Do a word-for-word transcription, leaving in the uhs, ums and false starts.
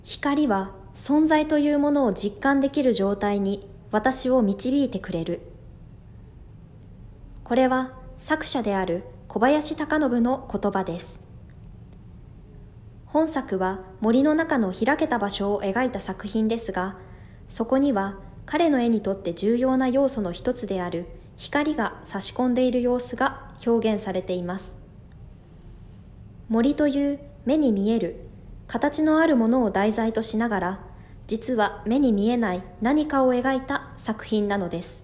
光は存在というものを実感できる状態に私を導いてくれる。これは作者である小林孝信の言葉です。本作は森の中の開けた場所を描いた作品ですが、そこには彼の絵にとって重要な要素の一つである光が差し込んでいる様子が表現されています。森という目に見える形のあるものを題材としながら、実は目に見えない何かを描いた作品なのです。